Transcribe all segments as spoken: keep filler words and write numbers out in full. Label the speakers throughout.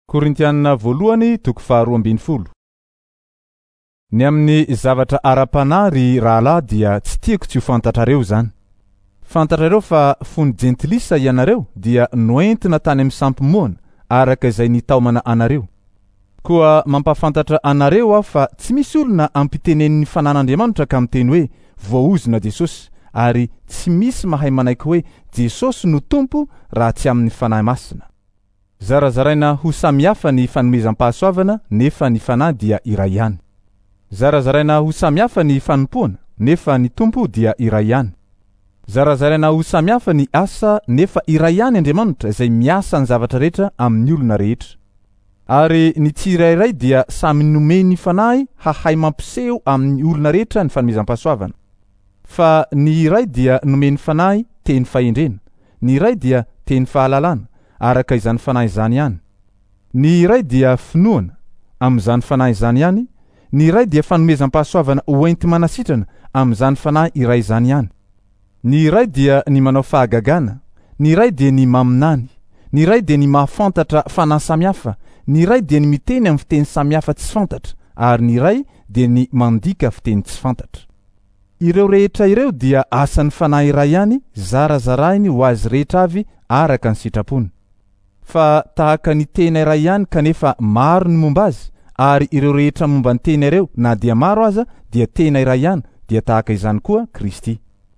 Speaker 1: Korintianina voalohany toko faharoa ambin'ny folo. Ny amin'ny zavatra ara-panahy rahalahy dia tsy tiako tsy ho fantatrareo zany. Fantatrareo fa fony jentilisa ianareo dia noentina tany amin'ny sampimoana araka izay nitaomana anareo. Koa mampafantatra anareo aho fa tsy misy olona ampitenen'ny fanan'Andriamanitra ka miteny hoe voaozina Jesosy, ary tsy misy mahay manaiky hoe Jesosy no tompo raha tsy amin'ny fanahy masina. Zarazaraina ho samihafa ny fanomezam-pahasoavana nefa ny fanahy dia iray ihany. Zarazaraina ho samihafa ny fanompoana nefa ny tompo dia iray ihany. Zarazaraina ho samihafa ny asa nefa iray ihany Andriamanitra izay miasa ny zavatra rehetra amin'ny olona rehetra. Ary ny tsirairay dia samy nomeny fanahy hahay mampiseho amin'ny olona rehetra ny fanomezam-pahasoavana. Fa ny iray dia nomeny fanahy teny fahendrena, ny iray dia teny fahalalana araka izany fanahy izany ihany. Ny iray dia finoana amin'izany fanahy izany ihany, ny iray dia fanomezam-pahasoavana hoenty manasitrana amin'izany fanahy iray izany ihany. Ny iray dia ny manao fahagagana, ny iray dia ny maminany, ny iray dia ny mahafantatra fanahy samihafa, ny iray dia ny miteny amin'ny fiteny samihafa tsy fantatra, ary ny iray dia ny mandika fiteny tsy fantatra. Ireo rehetra ireo dia asan'ny fanahy iray ihany, zarazarainy ho azy rehetra avy araka ny sitrapony. Fa tahaka ny tena iray ihany kanefa maro ny momba azy, ary ireo rehetra momba ny tena ireo na dia maro aza dia tena iray ihany, dia tahaka izany koa Kristy.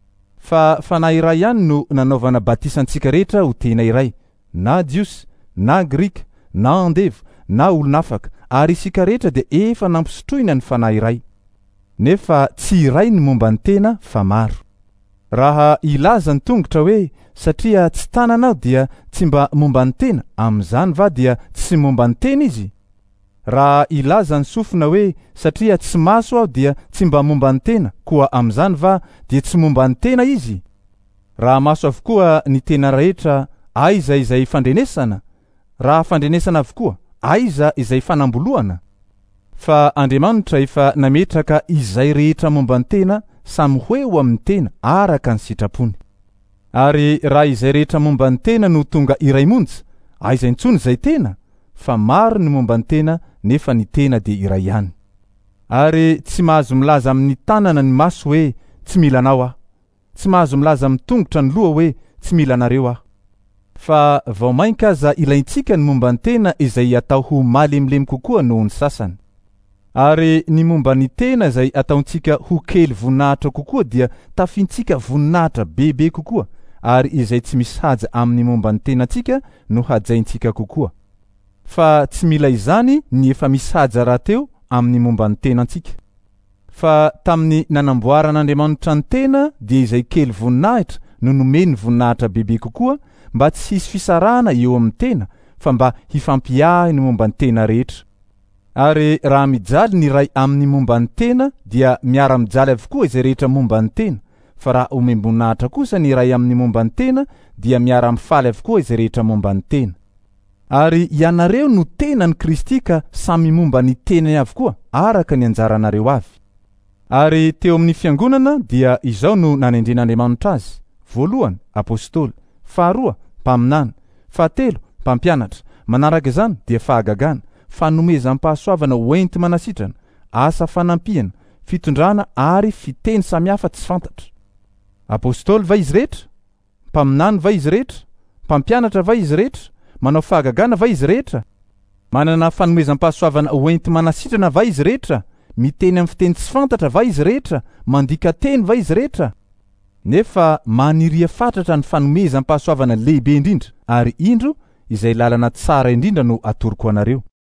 Speaker 1: Fa fanahy iray ihany no nanaovana batisantsika rehetra ho tena iray, na jiosy, na grika, na andevo, na olonafaka, ary isika rehetra dia efa nampisotroina ny fanahy iray. Nefa tsy iray ny momba ny tena fa maro. Raha ilaza ny tongotra hoe satria tsy tananao dia tsy mba momba ny tena, amin'izany va dia tsy momba ny tena izy? Raha ilaza ny sofina hoe satria tsy maso aho dia tsy mba momba ny tena, koa amin'izany va dia tsy momba ny tena izy? Raha maso avokoa ny tena rehetra, aiza izay fandrenesana? Raha fandrenesana avokoa, aiza izay fanamboloana? Fa Andriamanitra efa nametraka izay rehetra momba ny tena samy hoeo amin'ny tena araka ny sitrapony. Ary raha izay rehetra momba ny tena no tonga iray monja, aiza intsony izay tena? Fa maro ny momba ny tena nefa ny tena dia iray ihany. Ary tsy mahazo milaza amin'ny tanana ny maso hoe tsy mila anao aho, tsy mahazo milaza amin'ny tongotra ny loha hoe tsy mila anareo aho. Fa vao mainka aza ilaintsika ny momba ny tena izay atao ho malemilemy kokoa noho ny sasany. Ary ny momba ny tena izay ataontsika ho kely voninahitra kokoa dia tafiantsika voninahitra bebe kokoa, ary izay tsy misy haja amin'ny momba ny tenantsika no hajaintsika kokoa. Fa tsy mila izany ny efa misy haja rahateo amin'ny momba ny tenantsika. Fa tamin'ny nanamboaran'Andriamanitra ny tena dia izay kely voninahitra no nomeny voninahitra bebe kokoa, mba tsy hisy fisarahana eo amin'ny tena, fa mba hifampiahy ny momba ny tena rehetra. Ary raha mijaly ny ray amin'ny momba ny tena dia miara-mijaly avokoa izay rehetra momba ny tena, fa raha omem-boninahitra kosa ny ray amin'ny momba ny tena dia miara-mifaly avokoa izay rehetra momba ny tena. Ary ianareo no tena ny Kristy ka samy momba ny tenany avokoa araka ny anjaranareo avy. Ary teo amin'ny fiangonana dia izao no nanendren'Andriamanitra azy: voalohany apôstôly, faharoa mpaminany, fahatelo mpampianatra, manaraka izany dia fahagagana, fanomezam-pahasoavana hoenty manasitrana, asa fanampiana, fitondrana ary fiteny samihafa tsy fantatra. Apôstôly va izy rehetra? Mpaminany va izy rehetra? Mpampianatra va izy rehetra? Manao fahagagana va izy rehetra? Manana fanomezam-pahasoavana hoenty manasitrana va izy rehetra? Miteny amin'ny fiteny tsy fantatra va izy rehetra? Mandika teny va izy rehetra? Nefa maniria fatratra ny fanomezam-pahasoavana lehibe indrindra, ary indro izay lalana tsara indrindra no atoroko anareo.